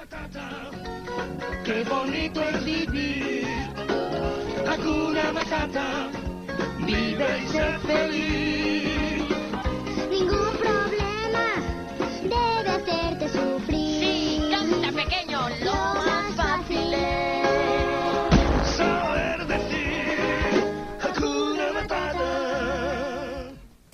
Qué bonito es vivir, Hakuna Matata, vive y sé feliz. Ningún problema debe hacerte sufrir. Sí, canta pequeño, lo más fácil es saber decir Hakuna Matata.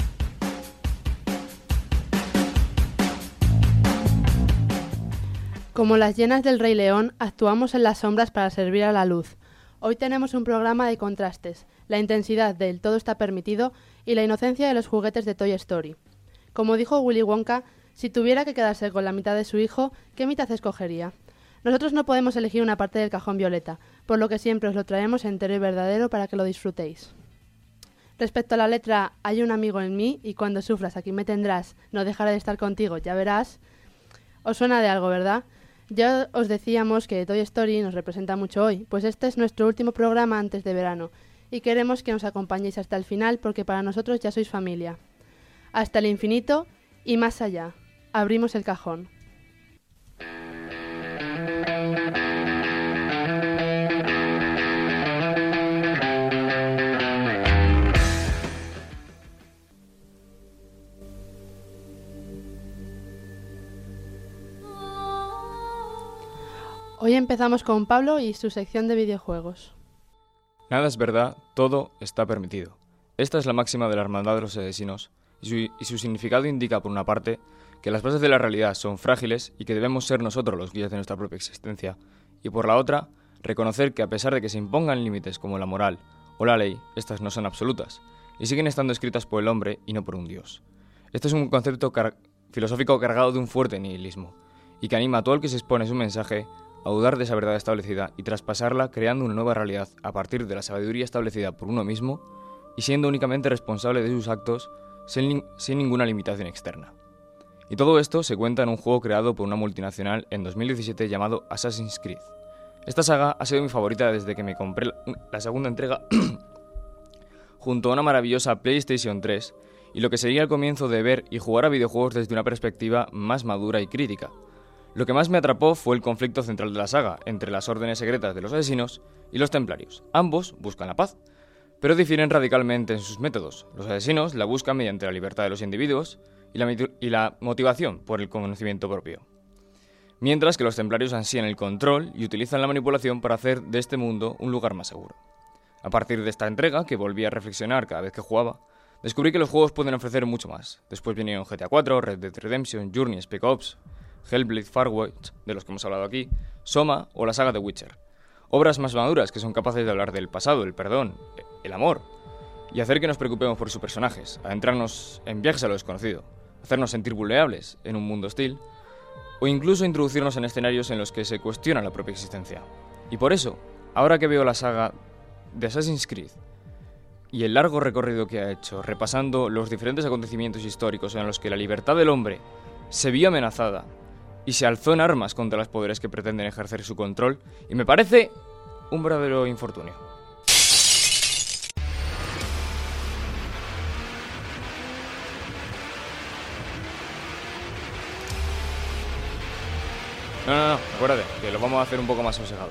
Como las hienas del Rey León, actuamos en las sombras para servir a la luz. Hoy tenemos un programa de contrastes, la intensidad del todo está permitido y la inocencia de los juguetes de Toy Story. Como dijo Willy Wonka, si tuviera que quedarse con la mitad de su hijo, ¿qué mitad escogería? Nosotros no podemos elegir una parte del cajón violeta, por lo que siempre os lo traemos entero y verdadero para que lo disfrutéis. Respecto a la letra Hay un amigo en mí y cuando sufras aquí me tendrás, no dejaré de estar contigo, ya verás, os suena de algo, ¿verdad? Ya os decíamos que Toy Story nos representa mucho hoy, pues este es nuestro último programa antes de verano y queremos que nos acompañéis hasta el final porque para nosotros ya sois familia. Hasta el infinito y más allá. Abrimos el cajón. Hoy empezamos con Pablo y su sección de videojuegos. Nada es verdad, todo está permitido. Esta es la máxima de la hermandad de los asesinos, y su significado indica, por una parte, que las bases de la realidad son frágiles y que debemos ser nosotros los guías de nuestra propia existencia, y por la otra, reconocer que a pesar de que se impongan límites como la moral o la ley, estas no son absolutas, y siguen estando escritas por el hombre y no por un dios. Este es un concepto filosófico cargado de un fuerte nihilismo, y que anima a todo el que se expone a su mensaje a dudar de esa verdad establecida y traspasarla creando una nueva realidad a partir de la sabiduría establecida por uno mismo y siendo únicamente responsable de sus actos sin ninguna limitación externa. Y todo esto se cuenta en un juego creado por una multinacional en 2017 llamado Assassin's Creed. Esta saga ha sido mi favorita desde que me compré la segunda entrega junto a una maravillosa PlayStation 3 y lo que sería el comienzo de ver y jugar a videojuegos desde una perspectiva más madura y crítica. Lo que más me atrapó fue el conflicto central de la saga, entre las órdenes secretas de los asesinos y los templarios. Ambos buscan la paz, pero difieren radicalmente en sus métodos. Los asesinos la buscan mediante la libertad de los individuos y la motivación por el conocimiento propio. Mientras que los templarios ansían el control y utilizan la manipulación para hacer de este mundo un lugar más seguro. A partir de esta entrega, que volví a reflexionar cada vez que jugaba, descubrí que los juegos pueden ofrecer mucho más. Después vinieron GTA 4, Red Dead Redemption, Journey, Spec Ops, Hellblade, Firewatch, de los que hemos hablado aquí, Soma o la saga de Witcher. Obras más maduras que son capaces de hablar del pasado, el perdón, el amor, y hacer que nos preocupemos por sus personajes, adentrarnos en viajes a lo desconocido, hacernos sentir vulnerables en un mundo hostil, o incluso introducirnos en escenarios en los que se cuestiona la propia existencia. Y por eso, ahora que veo la saga de Assassin's Creed y el largo recorrido que ha hecho, repasando los diferentes acontecimientos históricos en los que la libertad del hombre se vio amenazada y se alzó en armas contra los poderes que pretenden ejercer su control, y me parece un verdadero infortunio. No, acuérdate, que lo vamos a hacer un poco más sosegado.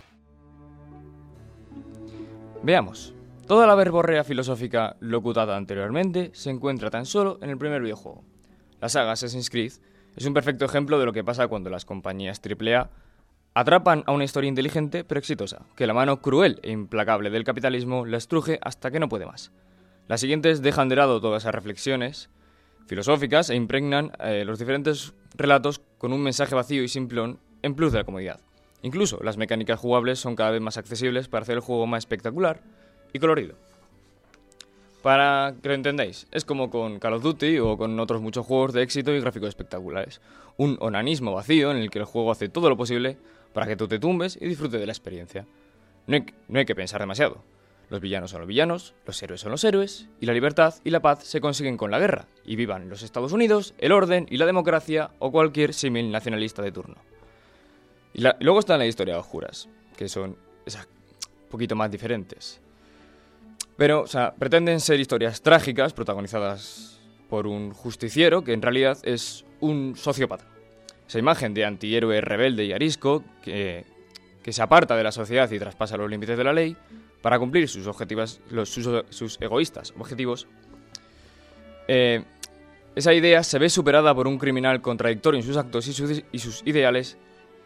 Veamos. Toda la verborrea filosófica locutada anteriormente se encuentra tan solo en el primer videojuego. La saga Assassin's Creed es un perfecto ejemplo de lo que pasa cuando las compañías AAA atrapan a una historia inteligente pero exitosa, que la mano cruel e implacable del capitalismo la estruje hasta que no puede más. Las siguientes dejan de lado todas esas reflexiones filosóficas e impregnan los diferentes relatos con un mensaje vacío y simplón en plus de la comodidad. Incluso las mecánicas jugables son cada vez más accesibles para hacer el juego más espectacular y colorido. Para que lo entendáis, es como con Call of Duty o con otros muchos juegos de éxito y gráficos espectaculares. Un onanismo vacío en el que el juego hace todo lo posible para que tú te tumbes y disfrutes de la experiencia. No hay que pensar demasiado. Los villanos son los villanos, los héroes son los héroes, y la libertad y la paz se consiguen con la guerra, y vivan los Estados Unidos, el orden y la democracia o cualquier símil nacionalista de turno. Y luego están las historias oscuras, que son un poquito más diferentes. Pero, pretenden ser historias trágicas protagonizadas por un justiciero que en realidad es un sociópata. Esa imagen de antihéroe rebelde y arisco que se aparta de la sociedad y traspasa los límites de la ley para cumplir sus egoístas objetivos. Esa idea se ve superada por un criminal contradictorio en sus actos y sus ideales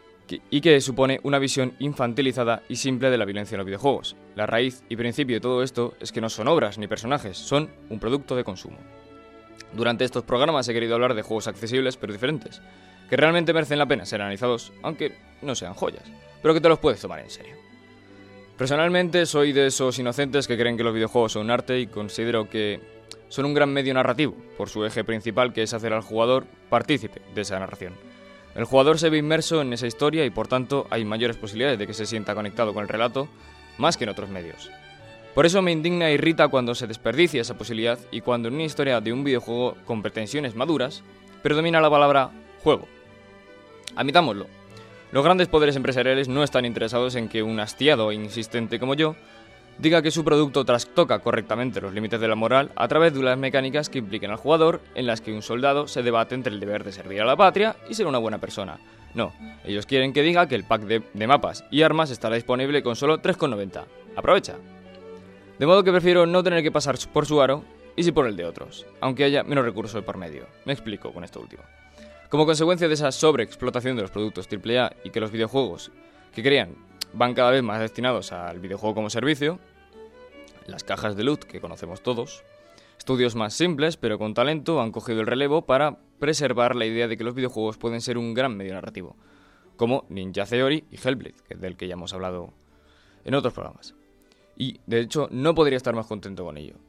y que supone una visión infantilizada y simple de la violencia en los videojuegos. La raíz y principio de todo esto es que no son obras ni personajes, son un producto de consumo. Durante estos programas he querido hablar de juegos accesibles pero diferentes, que realmente merecen la pena ser analizados, aunque no sean joyas, pero que te los puedes tomar en serio. Personalmente soy de esos inocentes que creen que los videojuegos son un arte y considero que son un gran medio narrativo, por su eje principal que es hacer al jugador partícipe de esa narración. El jugador se ve inmerso en esa historia y por tanto hay mayores posibilidades de que se sienta conectado con el relato más que en otros medios. Por eso me indigna e irrita cuando se desperdicia esa posibilidad y cuando en una historia de un videojuego con pretensiones maduras predomina la palabra juego. Admitámoslo, los grandes poderes empresariales no están interesados en que un hastiado e insistente como yo diga que su producto trastoca correctamente los límites de la moral a través de unas mecánicas que impliquen al jugador en las que un soldado se debate entre el deber de servir a la patria y ser una buena persona. No, ellos quieren que diga que el pack de mapas y armas estará disponible con solo 3,90. ¡Aprovecha! De modo que prefiero no tener que pasar por su aro y sí por el de otros, aunque haya menos recursos por medio. Me explico con esto último. Como consecuencia de esa sobreexplotación de los productos AAA y que los videojuegos que crean van cada vez más destinados al videojuego como servicio, las cajas de loot que conocemos todos, estudios más simples pero con talento han cogido el relevo para preservar la idea de que los videojuegos pueden ser un gran medio narrativo, como Ninja Theory y Hellblade, del que ya hemos hablado en otros programas. Y, de hecho, no podría estar más contento con ello.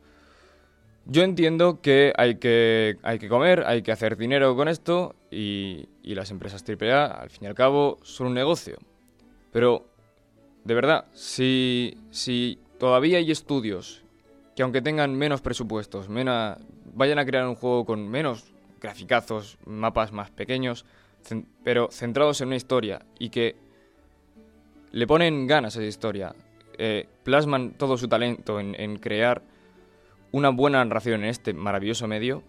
Yo entiendo que hay que comer, hay que hacer dinero con esto y las empresas AAA, al fin y al cabo, son un negocio. Pero, de verdad, si todavía hay estudios que aunque tengan menos presupuestos, vayan a crear un juego con menos graficazos, mapas más pequeños, pero centrados en una historia y que le ponen ganas a esa historia, plasman todo su talento en crear una buena narración en este maravilloso medio,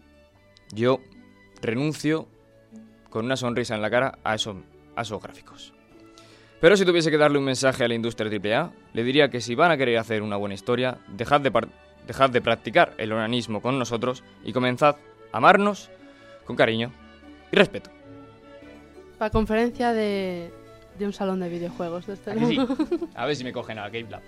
yo renuncio con una sonrisa en la cara a esos gráficos. Pero si tuviese que darle un mensaje a la industria AAA, le diría que si van a querer hacer una buena historia, dejad de practicar el onanismo con nosotros y comenzad a amarnos con cariño y respeto. Para conferencia de un salón de videojuegos. ¿A que sí? A ver si me cogen a Game Lab.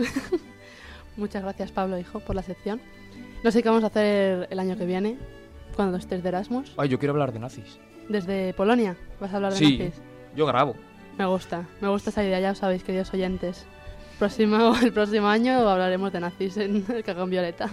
Muchas gracias, Pablo, hijo, por la sección. No sé qué vamos a hacer el año que viene, cuando estés de Erasmus. Ay, yo quiero hablar de nazis. ¿Desde Polonia vas a hablar de nazis? Sí, yo grabo. Me gusta esa idea, ya os sabéis, queridos oyentes. El próximo año hablaremos de nazis en el Cagón Violeta.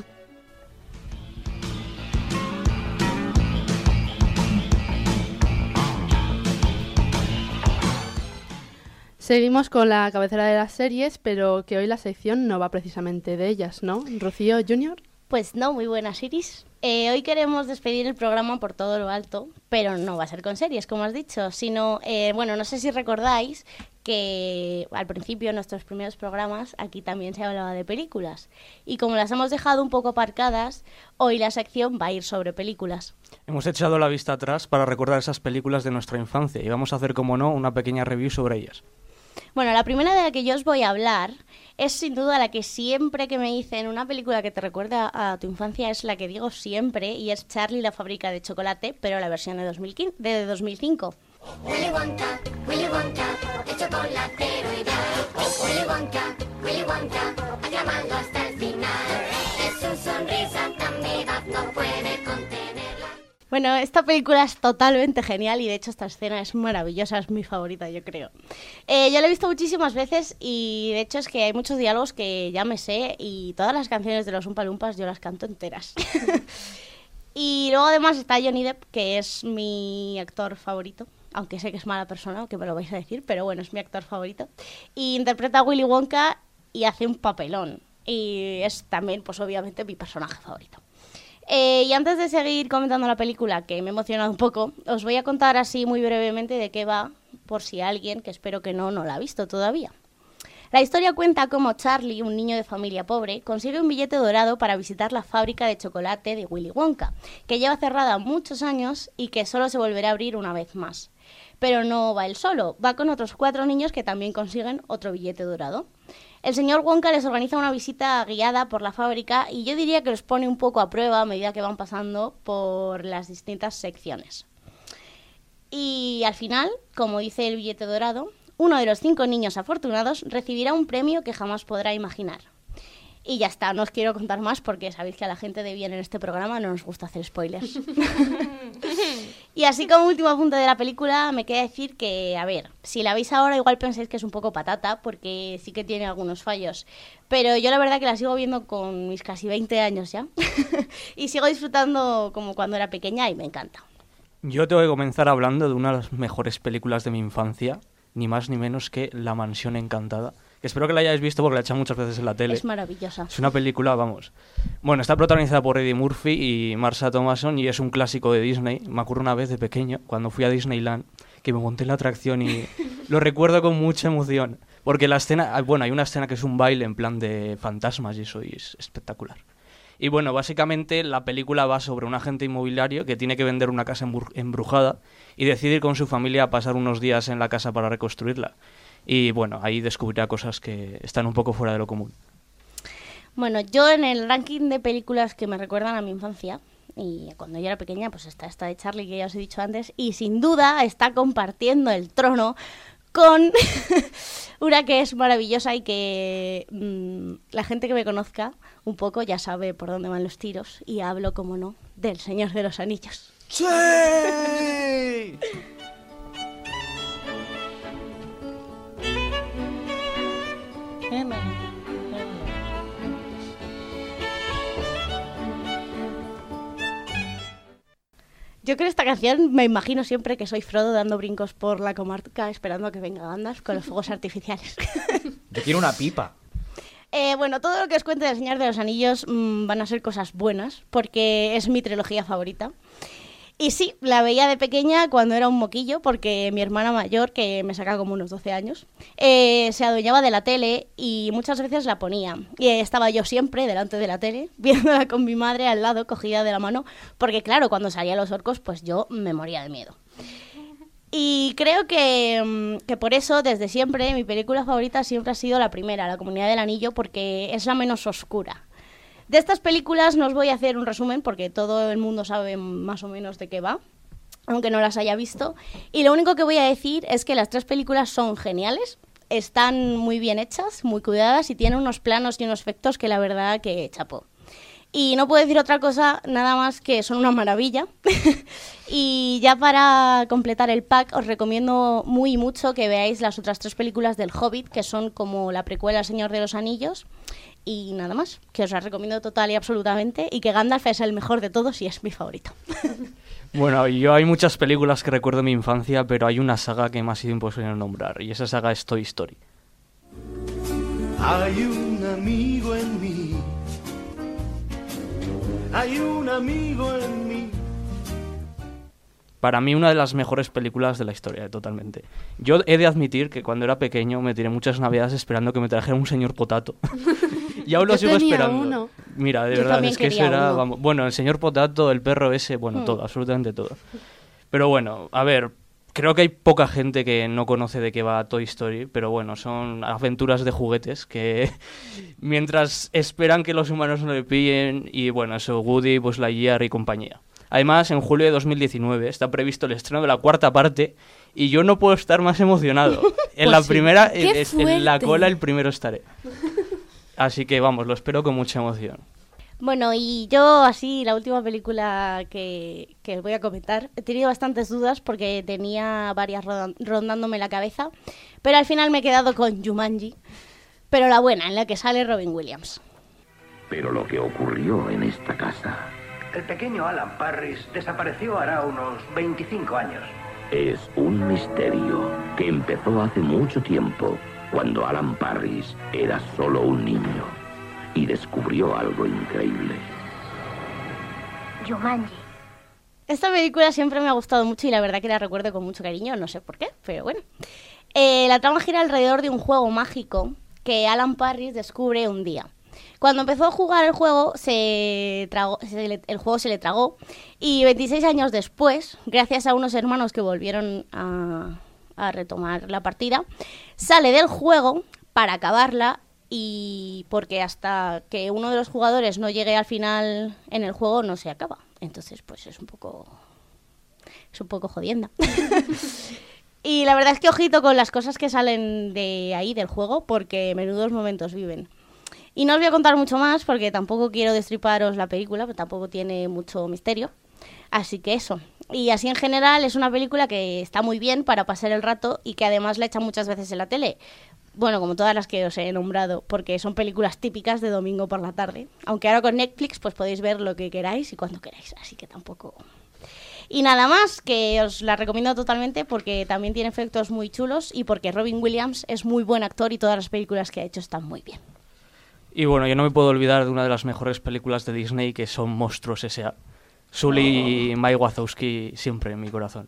Seguimos con la cabecera de las series, pero que hoy la sección no va precisamente de ellas, ¿no? Rocío Junior. Pues no, muy buenas, Iris. Hoy queremos despedir el programa por todo lo alto, pero no va a ser con series, como has dicho, sino, no sé si recordáis que al principio, en nuestros primeros programas, aquí también se hablaba de películas. Y como las hemos dejado un poco aparcadas, hoy la sección va a ir sobre películas. Hemos echado la vista atrás para recordar esas películas de nuestra infancia y vamos a hacer, como no, una pequeña review sobre ellas. Bueno, la primera de la que yo os voy a hablar es sin duda la que siempre que me dicen una película que te recuerda a tu infancia es la que digo siempre y es Charlie la fábrica de chocolate, pero la versión de 2005. Willy Wonka, el chocolatero ideal. Willy Wonka, aclamando hasta el final. Es su sonrisa tan vivaz, no puede contenerla. Bueno, esta película es totalmente genial y de hecho esta escena es maravillosa, es mi favorita, yo creo. Yo la he visto muchísimas veces y de hecho es que hay muchos diálogos que ya me sé y todas las canciones de los Oompa Loompas yo las canto enteras. Y luego además está Johnny Depp, que es mi actor favorito, aunque sé que es mala persona, que me lo vais a decir, pero bueno, es mi actor favorito. Y interpreta a Willy Wonka y hace un papelón. Y es también, pues obviamente, mi personaje favorito. Y antes de seguir comentando la película, que me he emocionado un poco, os voy a contar así muy brevemente de qué va, por si alguien, que espero que no la ha visto todavía. La historia cuenta cómo Charlie, un niño de familia pobre, consigue un billete dorado para visitar la fábrica de chocolate de Willy Wonka, que lleva cerrada muchos años y que solo se volverá a abrir una vez más. Pero no va él solo, va con otros 4 niños que también consiguen otro billete dorado. El señor Wonka les organiza una visita guiada por la fábrica y yo diría que los pone un poco a prueba a medida que van pasando por las distintas secciones. Y al final, como dice el billete dorado, uno de los 5 niños afortunados recibirá un premio que jamás podrá imaginar. Y ya está, no os quiero contar más porque sabéis que a la gente de bien en este programa no nos gusta hacer spoilers. Y así como último apunte de la película, me queda decir que, a ver, si la veis ahora igual pensáis que es un poco patata porque sí que tiene algunos fallos. Pero yo la verdad que la sigo viendo con mis casi 20 años ya. Y sigo disfrutando como cuando era pequeña y me encanta. Yo tengo que comenzar hablando de una de las mejores películas de mi infancia, ni más ni menos que La Mansión Encantada. Que espero que la hayáis visto porque la he echado muchas veces en la tele. Es maravillosa. Es una película, vamos. Bueno, está protagonizada por Eddie Murphy y Marsha Thomason y es un clásico de Disney. Me acuerdo una vez de pequeño, cuando fui a Disneyland, que me monté en la atracción y lo recuerdo con mucha emoción. Porque la escena, bueno, hay una escena que es un baile en plan de fantasmas y eso y es espectacular. Y bueno, básicamente la película va sobre un agente inmobiliario que tiene que vender una casa embrujada y decide ir con su familia a pasar unos días en la casa para reconstruirla. Y bueno, ahí descubrirá cosas que están un poco fuera de lo común. Bueno, yo en el ranking de películas que me recuerdan a mi infancia, y cuando yo era pequeña, pues está esta de Charlie que ya os he dicho antes, y sin duda está compartiendo el trono con una que es maravillosa y que la gente que me conozca un poco ya sabe por dónde van los tiros, y hablo, como no, del Señor de los Anillos. ¡Sí! Yo creo esta canción me imagino siempre que soy Frodo dando brincos por la comarca esperando a que venga Gandalf con los fuegos artificiales. Yo quiero una pipa. Bueno, todo lo que os cuente del Señor de los Anillos van a ser cosas buenas porque es mi trilogía favorita. Y sí, la veía de pequeña cuando era un moquillo porque mi hermana mayor, que me saca como unos 12 años, se adueñaba de la tele y muchas veces la ponía. Y estaba yo siempre delante de la tele, viéndola con mi madre al lado, cogida de la mano, porque claro, cuando salían los orcos, pues yo me moría de miedo. Y creo que por eso, desde siempre, mi película favorita siempre ha sido la primera, La Comunidad del Anillo, porque es la menos oscura. De estas películas no os voy a hacer un resumen porque todo el mundo sabe más o menos de qué va, aunque no las haya visto. Y lo único que voy a decir es que las 3 películas son geniales, están muy bien hechas, muy cuidadas y tienen unos planos y unos efectos que la verdad que chapó. Y no puedo decir otra cosa, nada más que son una maravilla. Y ya para completar el pack os recomiendo muy mucho que veáis las otras 3 películas del Hobbit, que son como la precuela Señor de los Anillos. Y nada más, que os las recomiendo total y absolutamente y que Gandalf es el mejor de todos y es mi favorito. Bueno, yo hay muchas películas que recuerdo de mi infancia, pero hay una saga que me ha sido imposible nombrar y esa saga es Toy Story. Hay un amigo en mí. Hay un amigo en mí. Para mí una de las mejores películas de la historia, totalmente. Yo he de admitir que cuando era pequeño me tiré muchas navidades esperando que me trajera un señor Potato. Y aún lo sigo esperando. Uno. Mira, de Yo verdad, también es que eso quería era... uno. Vamos, bueno, el señor Potato, el perro ese, bueno, todo, absolutamente todo. Pero bueno, a ver, creo que hay poca gente que no conoce de qué va Toy Story, pero bueno, son aventuras de juguetes que mientras esperan que los humanos no le pillen y bueno, eso, Woody, Buzz Lightyear y compañía. Además, en julio de 2019 está previsto el estreno de la 4ª parte y yo no puedo estar más emocionado. En la primera, ¡Qué en la fuerte! cola el primero estaré. Así que vamos, lo espero con mucha emoción. Bueno, y yo así, la última película que os voy a comentar, he tenido bastantes dudas porque tenía varias rondándome la cabeza, pero al final me he quedado con Jumanji, pero la buena, en la que sale Robin Williams. Pero lo que ocurrió en esta casa El pequeño Alan Parris desapareció hará unos 25 años. es un misterio que empezó hace mucho tiempo, cuando Alan Parris era solo un niño y descubrió algo increíble. Jumanji. Esta película siempre me ha gustado mucho y la verdad que la recuerdo con mucho cariño, no sé por qué, pero bueno. La trama gira alrededor de un juego mágico que Alan Parris descubre un día. Cuando empezó a jugar el juego, el juego se le tragó y 26 años después, gracias a unos hermanos que volvieron a retomar la partida, sale del juego para acabarla y porque hasta que uno de los jugadores no llegue al final en el juego no se acaba. Entonces, pues es un poco jodienda. Y la verdad es que ojito con las cosas que salen de ahí, del juego, porque menudos momentos viven. Y no os voy a contar mucho más, porque tampoco quiero destriparos la película, pero tampoco tiene mucho misterio. Así que eso. Y así en general es una película que está muy bien para pasar el rato y que además la echan muchas veces en la tele. Bueno, como todas las que os he nombrado, porque son películas típicas de domingo por la tarde. Aunque ahora con Netflix pues podéis ver lo que queráis y cuando queráis, así que tampoco... Y nada más, que os la recomiendo totalmente porque también tiene efectos muy chulos y porque Robin Williams es muy buen actor y todas las películas que ha hecho están muy bien. Y bueno, yo no me puedo olvidar de una de las mejores películas de Disney, que son Monstruos S.A. Sully y Mike Wazowski siempre en mi corazón.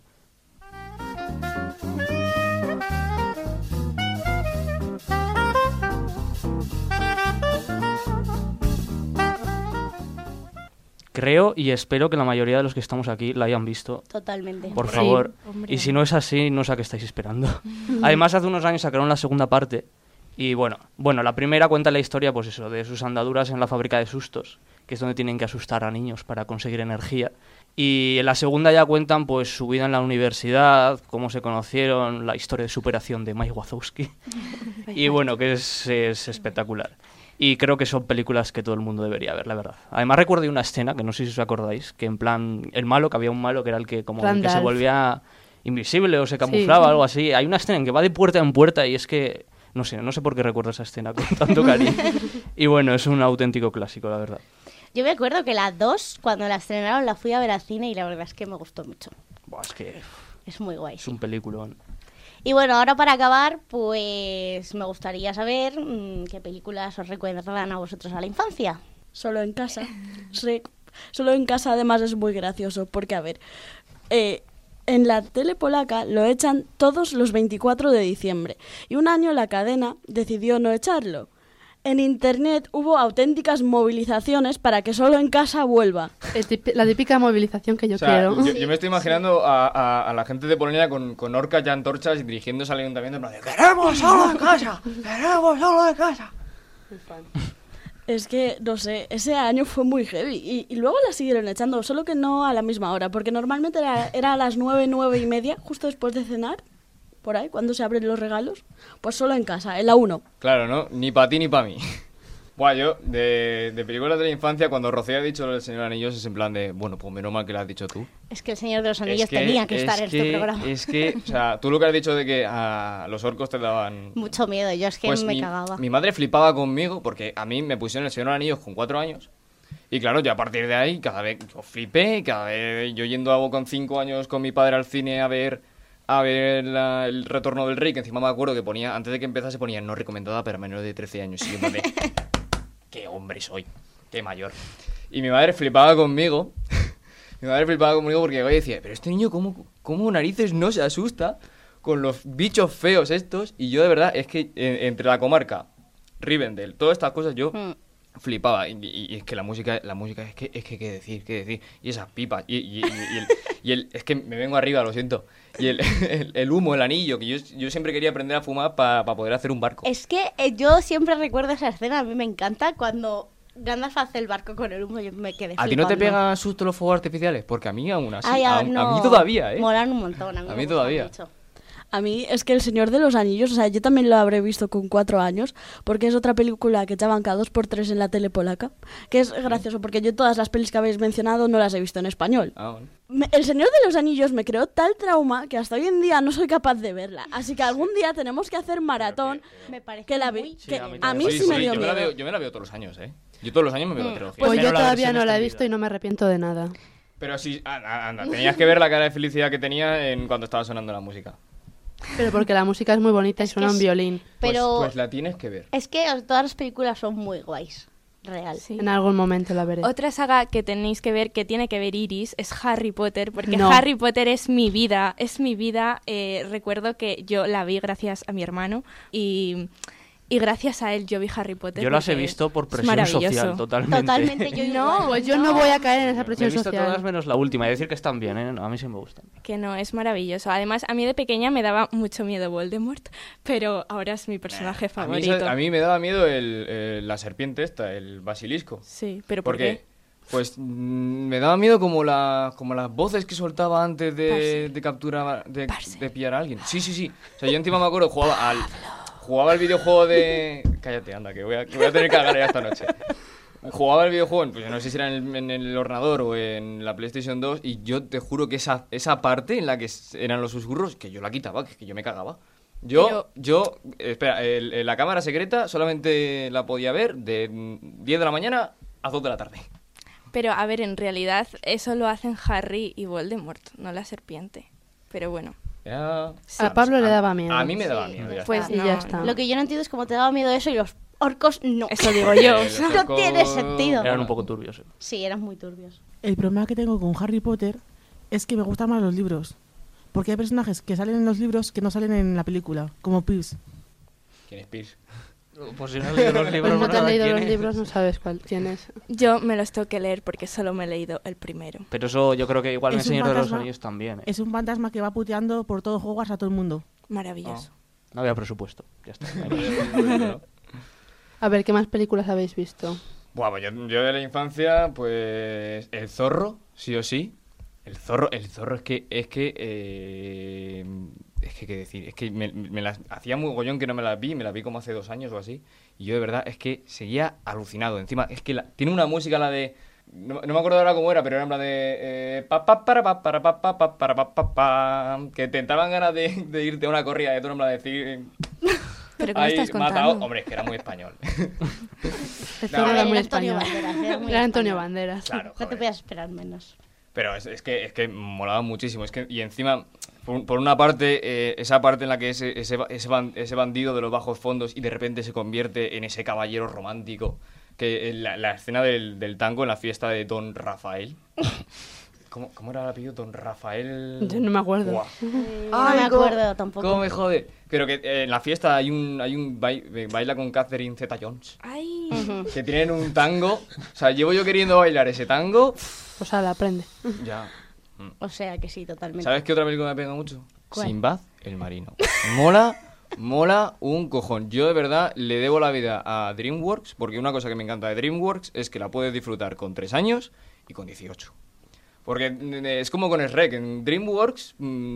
Creo y espero que la mayoría de los que estamos aquí la hayan visto. Totalmente. Por favor. Sí, y si no es así, no sé a qué estáis esperando. Además, hace unos años sacaron la segunda parte. Y bueno, la primera cuenta la historia, pues eso, de sus andaduras en la fábrica de sustos, que es donde tienen que asustar a niños para conseguir energía. Y en la segunda ya cuentan pues su vida en la universidad, cómo se conocieron, la historia de superación de Mike Wazowski. Y bueno, que es espectacular. Y creo que son películas que todo el mundo debería ver, la verdad. Además recuerdo una escena, que no sé si os acordáis, que en plan, que había un malo que era el que como el que se volvía invisible o se camuflaba, algo así. Hay una escena en que va de puerta en puerta y es que, no sé por qué recuerdo esa escena con tanto cariño. Y bueno, es un auténtico clásico, la verdad. Yo me acuerdo que la 2, cuando la estrenaron, la fui a ver al cine y la verdad es que me gustó mucho. Buah, es que... Es muy guay. Es un peliculón. Y bueno, ahora para acabar, pues me gustaría saber qué películas os recuerdan a vosotros a la infancia. Solo en casa. Solo en casa además es muy gracioso, porque a ver, en la tele polaca lo echan todos los 24 de diciembre y un año la cadena decidió no echarlo. En internet hubo auténticas movilizaciones para que Solo en casa vuelva. La típica movilización que yo quiero. Yo me estoy imaginando a la gente de Polonia con orcas y antorchas y dirigiéndose al ayuntamiento en plan de ¡queremos Solo en casa! ¡Queremos Solo en casa! Es que, no sé, ese año fue muy heavy y luego la siguieron echando, solo que no a la misma hora, porque normalmente era a las 9:30, justo después de cenar. Por ahí, cuando se abren los regalos, pues Solo en casa, en la 1. Claro, ¿no? Ni para ti ni para mí. Buah, yo, de películas de la infancia, cuando Rocío ha dicho lo del Señor de los Anillos, es en plan de, bueno, pues menos mal que lo has dicho tú. Es que el Señor de los Anillos tenía que estar en este programa. Es que, o sea, tú lo que has dicho de que a los orcos te daban... Mucho miedo, yo es que pues me cagaba. Mi madre flipaba conmigo, porque a mí me pusieron el Señor de los Anillos con 4 años. Y claro, yo a partir de ahí, cada vez yo flipé, cada vez yo yendo con 5 años con mi padre al cine a ver el Retorno del Rey, que encima me acuerdo que ponía, antes de que empezase ponía no recomendada para menores de 13 años. Y yo me qué hombre soy, qué mayor. Y mi madre flipaba conmigo. Mi madre flipaba conmigo porque oye, decía, pero este niño ¿cómo narices no se asusta con los bichos feos estos? Y yo de verdad, es que entre la comarca, Rivendell, todas estas cosas yo flipaba. Y es que la música es que qué decir. Y esas pipas, y es que me vengo arriba, lo siento. Y el humo, el anillo, que yo siempre quería aprender a fumar para poder hacer un barco. Es que yo siempre recuerdo esa escena, a mí me encanta cuando Gandalf hace el barco con el humo, yo me quedé flipando. ¿A ti no te pega susto los fuegos artificiales? Porque a mí aún así, Ay, a mí todavía, molan un montón, a mí todavía. Mucho. A mí es que El Señor de los Anillos, o sea, yo también lo habré visto con 4 años, porque es otra película que echaban cada 2x3 en la tele polaca, que es gracioso, porque yo todas las pelis que habéis mencionado no las he visto en español. Ah, bueno. El Señor de los Anillos me creó tal trauma que hasta hoy en día no soy capaz de verla, así que algún día tenemos que hacer maratón. Me parece que la muy... que a mí sí me dio miedo. Yo me la veo todos los años, ¿eh? Yo todos los años me veo la trilogía. Pues yo todavía no la he visto y no me arrepiento de nada. Pero sí, anda, tenías que ver la cara de felicidad que tenía cuando estaba sonando la música. Pero porque la música es muy bonita y suena un violín. Pero pues la tienes que ver. Es que todas las películas son muy guays. Real. Sí. En algún momento la veré. Otra saga que tenéis que ver, que tiene que ver Iris, es Harry Potter, porque Harry Potter es mi vida. Recuerdo que yo la vi gracias a mi hermano y Y gracias a él yo vi Harry Potter. Yo las he porque visto por es presión maravilloso. social, totalmente. Totalmente, yo No, Pues yo no voy a caer en esa Me he presión visto social. todas menos la última, y decir que están bien, ¿eh? A mí sí me gustan. Que no, es maravilloso. Además, a mí de pequeña me daba mucho miedo Voldemort, pero ahora es mi personaje favorito. A mí me daba miedo la serpiente esta, el basilisco. Sí, pero ¿por Porque, qué? pues, me daba miedo como las voces que soltaba antes de capturar, de pillar a alguien. Sí. O sea, yo encima me acuerdo, jugaba el videojuego de... Cállate, anda, que voy a tener que agarrar ya esta noche. Jugaba el videojuego, pues yo no sé si era en el ordenador o en la PlayStation 2, y yo te juro que esa parte en la que eran los susurros, que yo la quitaba, que yo me cagaba. Espera, la cámara secreta solamente la podía ver de 10 de la mañana a 2 de la tarde. Pero, a ver, en realidad eso lo hacen Harry y Voldemort, no la serpiente. Pero bueno. A Pablo le daba miedo. A mí me daba miedo, ya pues está. no, ya está. Lo que yo no entiendo es cómo te daba miedo eso y los orcos no. Eso digo yo. No tiene sentido. Eran un poco turbios. Sí, eran muy turbios. El problema que tengo con Harry Potter es que me gustan más los libros. Porque hay personajes que salen en los libros que no salen en la película, como Pierce. ¿Quién es Pierce? Pues si no has leído los libros, Pues no te has nada, leído ¿quién los es? libros, no sabes quién es. Yo me los tengo que leer porque solo me he leído el primero. Pero eso yo creo que igual en Es El un Señor de los fantasma. Anillos también, ¿eh? Es un fantasma que va puteando por todo Hogwarts a todo el mundo. Maravilloso. No había presupuesto. Ya está. A ver, ¿qué más películas habéis visto? Buah, pues yo de la infancia, pues... El Zorro, sí o sí. El Zorro es que qué decir, es que me las hacía muy gollón que no me las vi como hace 2 años o así, y yo de verdad es que seguía alucinado. Encima, es que tiene una música, la de... No me acuerdo ahora cómo era, pero era en plan de... que te entraban ganas de irte a una corrida de tono, en plan de decir... ¿Pero qué me Ahí, estás contando? matado. Hombre, es que era muy español. Esto era muy Antonio español. Banderas, era muy Era Antonio español. Banderas. Claro, No te joder. podías esperar menos. Pero es que molaba muchísimo. Y encima, por una parte, esa parte en la que ese bandido de los bajos fondos y de repente se convierte en ese caballero romántico. Que la escena del tango en la fiesta de Don Rafael. ¿Cómo era el apellido? Don Rafael... Yo no me acuerdo. Buah. No me acuerdo tampoco. ¿Cómo me jode? Pero que en la fiesta hay un baila con Catherine Zeta-Jones. Ay. Que tienen un tango. O sea, llevo yo queriendo bailar ese tango. Pues ala, aprende. Ya. O sea que sí, totalmente. ¿Sabes qué otra película me pega mucho? ¿Cuál? Sinbad, el marino. Mola un cojón. Yo de verdad le debo la vida a DreamWorks, porque una cosa que me encanta de DreamWorks es que la puedes disfrutar con 3 años y con 18. Porque es como con Shrek. En DreamWorks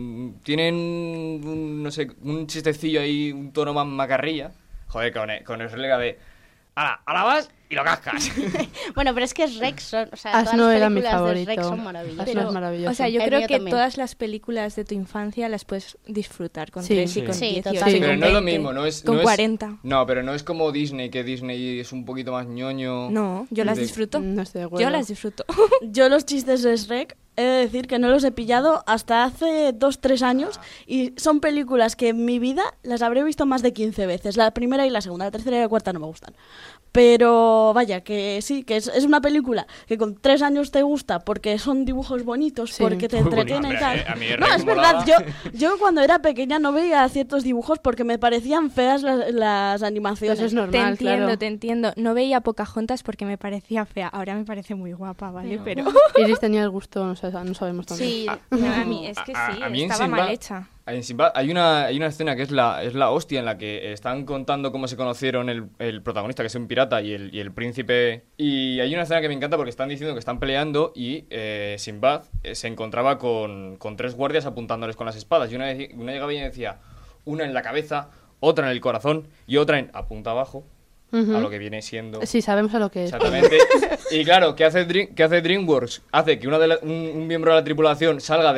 tienen no sé, un chistecillo ahí, un tono más macarrilla. Joder, con Shrek la de... ¡Hala vas y lo cascas! Bueno, pero es que Shrek son... O sea, As todas no las era mi películas de favorito. Shrek son As maravillosas. no es maravilloso. O sea, yo El creo mío que también. todas las películas de tu infancia las puedes disfrutar con Sí. 3 y con Sí, 18 totalmente. y con Pero no es lo 20, mismo, no es... con no es- 40. No, pero no es como Disney, que Disney es un poquito más ñoño. No, yo las disfruto. No estoy de acuerdo. Yo las disfruto. Yo los chistes de Shrek he de decir que no los he pillado hasta hace 2-3 años y son películas que en mi vida las habré visto más de 15 veces. La primera y la segunda, la tercera y la cuarta no me gustan. Pero vaya, que sí, que es una película que con 3 años te gusta porque son dibujos bonitos, Sí. porque te Muy entretiene bonito. y tal. A mí No, Shrek es verdad, molaba. yo cuando era pequeña no veía ciertos dibujos porque me parecían feas las animaciones. Eso es normal, Te entiendo, claro. te entiendo. No veía Pocahontas porque me parecía fea. Ahora me parece muy guapa, ¿vale? Pero Iris tenía el gusto, no sabemos también. Sí, no, a mí es que sí, a mí en estaba Sinbad- mal hecha. En Sinbad hay una escena que es la hostia, en la que están contando cómo se conocieron el protagonista, que es un pirata, y el príncipe. Y hay una escena que me encanta porque están diciendo que están peleando y Sinbad se encontraba con 3 guardias apuntándoles con las espadas. Y una llegaba y decía, una en la cabeza, otra en el corazón y otra en apunta abajo, Ujú. a lo que viene siendo... Sí, sabemos a lo que es. Exactamente. Y claro, ¿qué hace DreamWorks? Hace que un miembro de la tripulación salga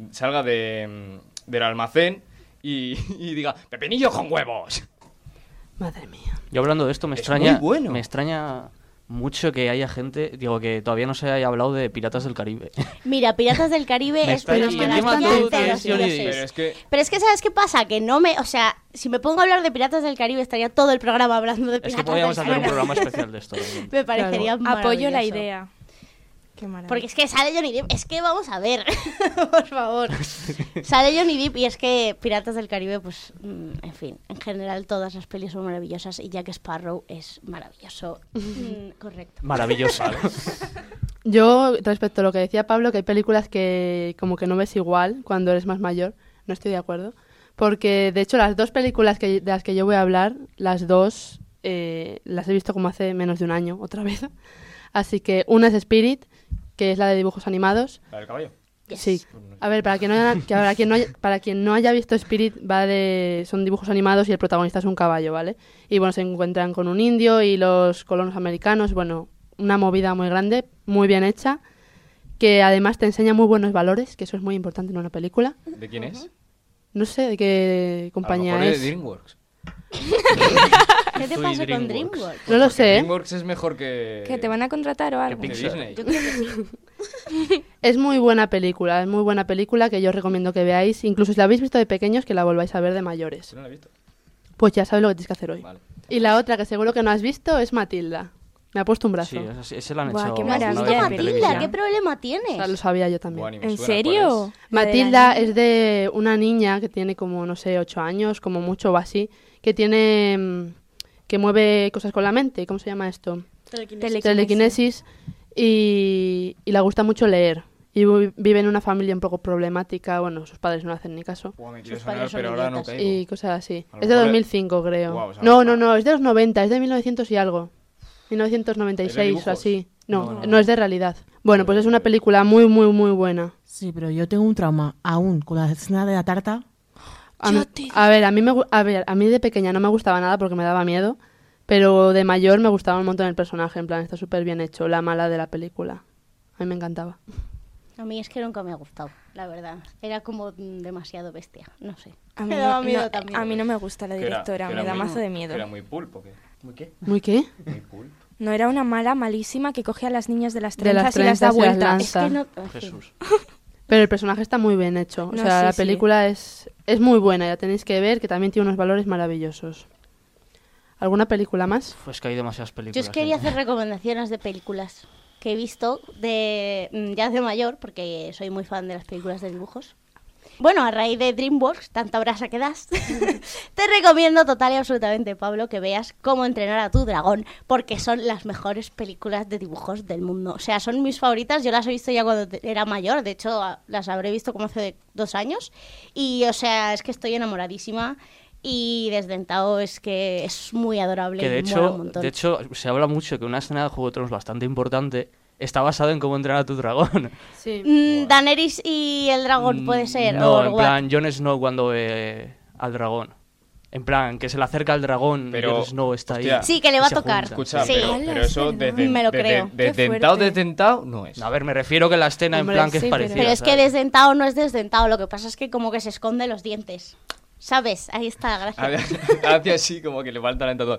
del almacén y diga ¡pepinillo con huevos! Madre mía. Yo hablando de esto Es muy bueno. me extraña mucho que haya gente, digo, que todavía no se haya hablado de Piratas del Caribe. Mira, Piratas del Caribe Me es extraña, una es que maravilla encima tú de tienes los Johnny dioses. Depp. Pero es que... Pero es que, ¿sabes qué pasa? Que no me... O sea, si me pongo a hablar de Piratas del Caribe estaría todo el programa hablando de Es Piratas que podríamos del hacer un Caribe. programa especial de esto. también. Me parecería Apoyo la maravilloso. idea. Qué maravilla. Porque es que sale Johnny Depp, es que vamos a ver, por favor. Sale Johnny Depp y es que Piratas del Caribe, pues, en fin, en general todas las pelis son maravillosas y Jack Sparrow es maravilloso. Correcto. Maravilloso. Yo, respecto a lo que decía Pablo, que hay películas que como que no ves igual cuando eres más mayor, no estoy de acuerdo. Porque, de hecho, las dos películas de las que yo voy a hablar, las dos las he visto como hace menos de un año, otra vez. Así que una es Spirit, que es la de dibujos animados. ¿La del caballo? Sí. A ver, para quien no haya visto Spirit, son dibujos animados y el protagonista es un caballo, ¿vale? Y bueno, se encuentran con un indio y los colonos americanos, bueno, una movida muy grande, muy bien hecha, que además te enseña muy buenos valores, que eso es muy importante en una película. ¿De quién es? No sé de qué compañía A lo mejor es. de DreamWorks. ¿Qué te pasa con DreamWorks? No lo sé. DreamWorks es mejor que... ¿Que te van a contratar o algo? Que Disney. Yo creo que sí. Es muy buena película que yo os recomiendo que veáis, incluso si la habéis visto de pequeños, que la volváis a ver de mayores. ¿No la he visto? Pues ya sabes lo que tienes que hacer hoy. Vale. Y la otra que seguro que no has visto es Matilda. Me ha puesto un brazo. Sí, ese lo han Buah, hecho. qué una maravilla vez en Matilda, televisión. ¿qué problema tienes? O sea, lo sabía yo también. Buah, ni me ¿En suena. serio? Matilda es de una niña que tiene como, no sé, 8 años, como mucho o así, que tiene... que mueve cosas con la mente. ¿Cómo se llama esto? Telequinesis. Y le gusta mucho leer. Y vive en una familia un poco problemática. Bueno, sus padres no le hacen ni caso. Buah, me quiero Sus sonar, padres son pero ahora no idiotas. caigo. Y cosas así. A lo Es de mejor 2005, creo. Guau, o sea, No, es de los 90, es de 1900 y algo. 1996 o dibujos? así. No. No es de realidad. Bueno, pues es una película muy, muy, muy buena. Sí, pero yo tengo un trauma aún con la escena de la tarta. A ver, a mí de pequeña no me gustaba nada porque me daba miedo, pero de mayor me gustaba un montón el personaje, en plan, está súper bien hecho, la mala de la película. A mí me encantaba. A mí es que nunca me ha gustado, la verdad. Era como demasiado bestia, no sé. A mí Me daba no, miedo no, también. a mí no me gusta la Que era- directora, que me era da muy- mazo de miedo. que era muy pulpo. ¿Muy qué? ¿Muy qué? Muy pulpo. No era una mala, malísima que coge a las niñas de las De las trenzas y las da trenzas y las vueltas. lanza. Es que no... en fin. Jesús. Pero el personaje está muy bien hecho. O No, sea, sí, la sí. película es muy buena, ya tenéis que ver que también tiene unos valores maravillosos. ¿Alguna película más? Pues que hay demasiadas Yo películas. os quería ¿eh? hacer recomendaciones de películas que he visto ya de mayor, porque soy muy fan de las películas de dibujos. Bueno, a raíz de DreamWorks, tanta brasa que das, te recomiendo total y absolutamente, Pablo, que veas Cómo entrenar a tu dragón, porque son las mejores películas de dibujos del mundo. O sea, son mis favoritas, yo las he visto ya cuando era mayor, de hecho las habré visto como hace 2 años, y o sea, es que estoy enamoradísima. Y Desdentado es que es muy adorable. Que y mola un montón. de hecho, se habla mucho que una escena de Juego de Tronos bastante importante está basada en cómo entrenar a tu dragón. Sí. Daenerys y el dragón puede ser. No, o en what. plan, Jon Snow cuando ve al dragón. En plan, que se le acerca al dragón Pero, y Jon Snow está hostia, ahí. Sí, que le va y a se tocar. juntan. Escucha, Sí. pero eso Me lo creo. Qué desdentado, fuerte. desdentado no es. A ver, me refiero que la escena Hombre, en plan que sí, es pero- parecida. Pero es que ¿sabes? Desdentado no es Desdentado. Lo que pasa es que como que se esconde los dientes. ¿Sabes? Ahí está la gracia. Hace así como que le falta la dentadura.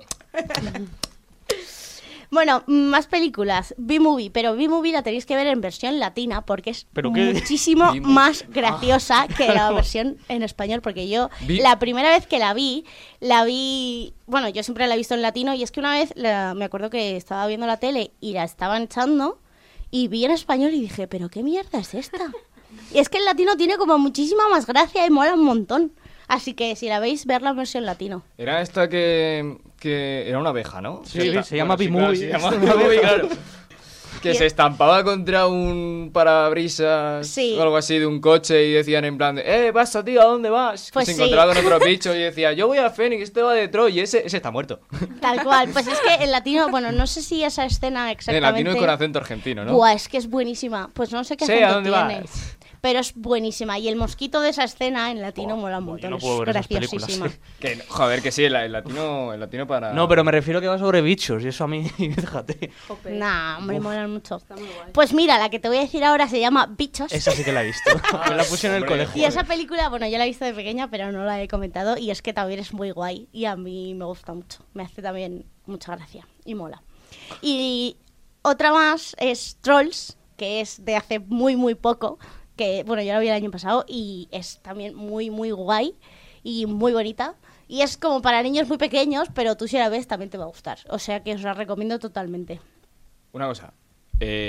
Bueno, más películas. B-Movie, pero B-Movie la tenéis que ver en versión latina porque es ¿Pero qué? muchísimo B-Movie. más graciosa que la claro. versión en español. Porque yo, Vi- la primera vez que la vi... Bueno, yo siempre la he visto en latino y es que una vez me acuerdo que estaba viendo la tele y la estaban echando y vi en español y dije, ¿pero qué mierda es esta? Y es que el latino tiene como muchísima más gracia y mola un montón. Así que si la veis, verla en versión latino. Era esta que era una abeja, ¿no? Sí, Esta- se llama sí, B-Movie. claro, se llama B-Movie, claro. Que se estampaba contra un parabrisas Sí. o algo así de un coche y decían en plan de, basta, tío, ¿a dónde vas? Pues que se sí. encontraba con otro bicho y decía, yo voy a Fénix, este va de Troy y ese está muerto. Tal cual. Pues es que en latino, bueno, no sé si esa escena En exactamente... latino y con acento argentino, ¿no? Buah, es que es buenísima. Pues no sé qué Sí, acento ¿a dónde tiene. vas? Pero es buenísima. Y el mosquito de esa escena en latino mola un Buah, yo montón. no Es puedo ver esas películas, graciosísima. Que, joder, que sí, el latino para... No, pero me refiero que va sobre bichos y eso a mí, fíjate. Nah, hombre, molan mucho. Pues mira, la que te voy a decir ahora se llama Bichos. Esa sí que la he visto. Me la puse en el Hombre. colegio. Y esa película, bueno, yo la he visto de pequeña, pero no la he comentado. Y es que también es muy guay. Y a mí me gusta mucho. Me hace también mucha gracia. Y mola. Y otra más es Trolls, que es de hace muy, muy poco. Que, bueno, yo la vi el año pasado. Y es también muy, muy guay. Y muy bonita. Y es como para niños muy pequeños, pero tú si la ves también te va a gustar. O sea que os la recomiendo totalmente. Una cosa,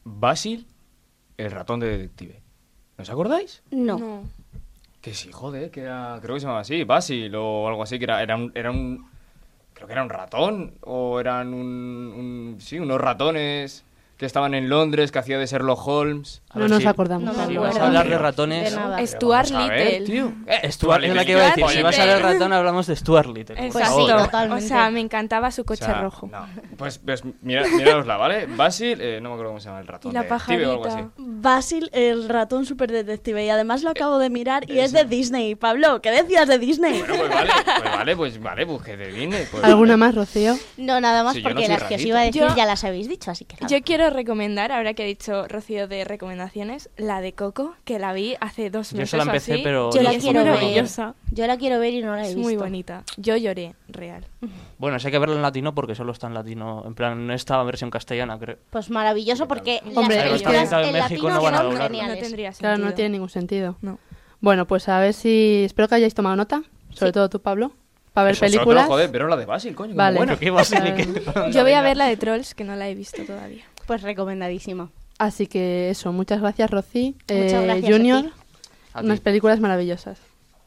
Basil, el ratón de detective. ¿No os acordáis? No. Que sí, joder, que era, creo que se llamaba así, Basil o algo así, que era un creo que era un ratón, o eran sí, unos ratones que estaban en Londres, que hacía de Sherlock Holmes. No nos acordamos. Si vas a hablar de ratones... Stuart Little. Tío. Stuart es la que iba a decir. Si vas a hablar de ratón, hablamos de Stuart Little. Exacto. totalmente. O sea, me encantaba su coche rojo. No. Pues mírosla, ¿vale? Basil, no me acuerdo cómo se llama el ratón. Y la detective o algo así. pajarita. Basil, el ratón super detective. Y además lo acabo de mirar y es de Disney. Pablo, ¿qué decías de Disney? Bueno, pues que de Disney. Pues, ¿Alguna más, Rocío? No, nada más Sí, yo no porque soy las que os racista. iba a decir Yo- ya las habéis dicho, así que nada. Yo quiero recomendar, ahora que ha dicho Rocío de recomendaciones, la de Coco, que la vi hace 2 meses. Yo se la empecé, así, pero Yo no la y es quiero ver. maravillosa. Yo la quiero ver y no la he Es visto. muy bonita. Yo lloré, real. Bueno, sí hay que verla en latino porque solo está en latino. En plan, no está en versión castellana, creo. Pues maravilloso porque Hombre, las es que películas en en México latino no van a son doblarla. No geniales. tendría sentido. Claro, no tiene ningún sentido. No. Bueno, pues a ver si... Espero que hayáis tomado nota, sobre todo tú, Pablo, para ver Vosotros, películas. joder, pero la de Basil, coño. Vale. Buena. ¿Qué Basil y qué? Yo voy a ver la de Trolls, que no la he visto todavía. Pues recomendadísima. Así que eso, muchas gracias, Rosy. Muchas gracias Junior, a ti. A unas ti. películas maravillosas.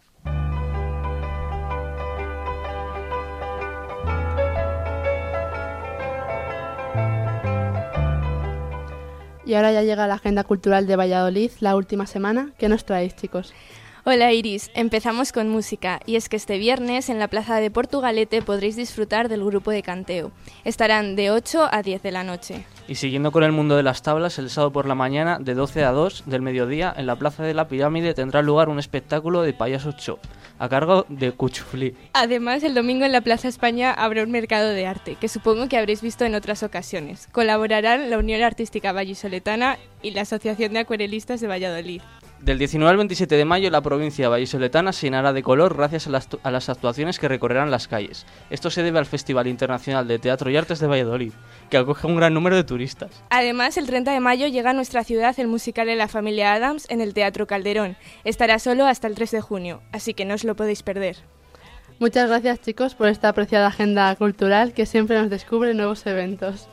Y ahora ya llega la agenda cultural de Valladolid, la última semana. ¿Qué nos traéis, chicos? Hola Iris, empezamos con música y es que este viernes en la plaza de Portugalete podréis disfrutar del grupo de canteo. Estarán de 8 a 10 de la noche. Y siguiendo con el mundo de las tablas, el sábado por la mañana, de 12 a 2 del mediodía, en la Plaza de la Pirámide tendrá lugar un espectáculo de payaso show, a cargo de Cuchuflí. Además, el domingo en la Plaza España habrá un mercado de arte, que supongo que habréis visto en otras ocasiones. Colaborarán la Unión Artística Vallisoletana y la Asociación de Acuarelistas de Valladolid. Del 19 al 27 de mayo, la provincia vallisoletana se llenará de color gracias a las actuaciones que recorrerán las calles. Esto se debe al Festival Internacional de Teatro y Artes de Valladolid, que acoge un gran número de turistas. Además, el 30 de mayo llega a nuestra ciudad el musical de la familia Addams en el Teatro Calderón. Estará solo hasta el 3 de junio, así que no os lo podéis perder. Muchas gracias, chicos, por esta apreciada agenda cultural que siempre nos descubre nuevos eventos.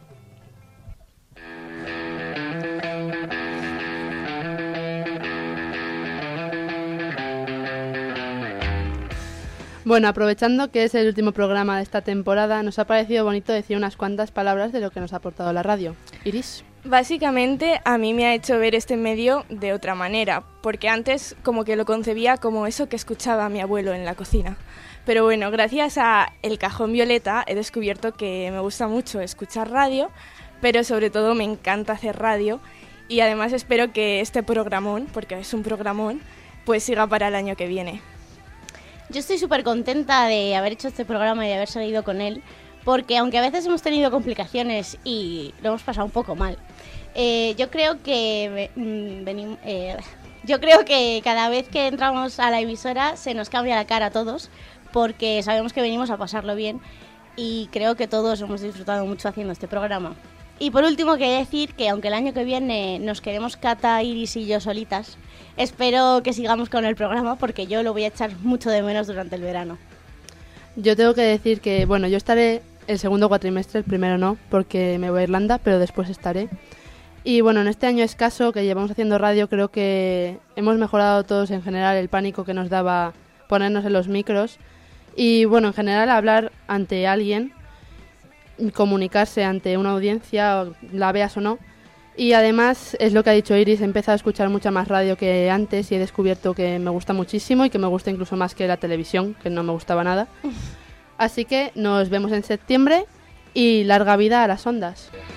Bueno, aprovechando que es el último programa de esta temporada, nos ha parecido bonito decir unas cuantas palabras de lo que nos ha aportado la radio. Iris. Básicamente, a mí me ha hecho ver este medio de otra manera, porque antes como que lo concebía como eso que escuchaba mi abuelo en la cocina. Pero bueno, gracias a El Cajón Violeta he descubierto que me gusta mucho escuchar radio, pero sobre todo me encanta hacer radio y además espero que este programón, porque es un programón, pues siga para el año que viene. Yo estoy súper contenta de haber hecho este programa y de haber salido con él, porque aunque a veces hemos tenido complicaciones y lo hemos pasado un poco mal, yo creo que yo creo que cada vez que entramos a la emisora se nos cambia la cara a todos, porque sabemos que venimos a pasarlo bien y creo que todos hemos disfrutado mucho haciendo este programa. Y por último quería decir que aunque el año que viene nos queremos Cata, Iris y yo solitas, espero que sigamos con el programa porque yo lo voy a echar mucho de menos durante el verano. Yo tengo que decir que, bueno, yo estaré el segundo cuatrimestre, el primero no, porque me voy a Irlanda, pero después estaré. Y bueno, en este año escaso que llevamos haciendo radio, creo que hemos mejorado todos en general el pánico que nos daba ponernos en los micros. Y bueno, en general hablar ante alguien, comunicarse ante una audiencia, la veas o no. Y además, es lo que ha dicho Iris, he empezado a escuchar mucha más radio que antes y he descubierto que me gusta muchísimo y que me gusta incluso más que la televisión, que no me gustaba nada. Así que nos vemos en septiembre y larga vida a las ondas.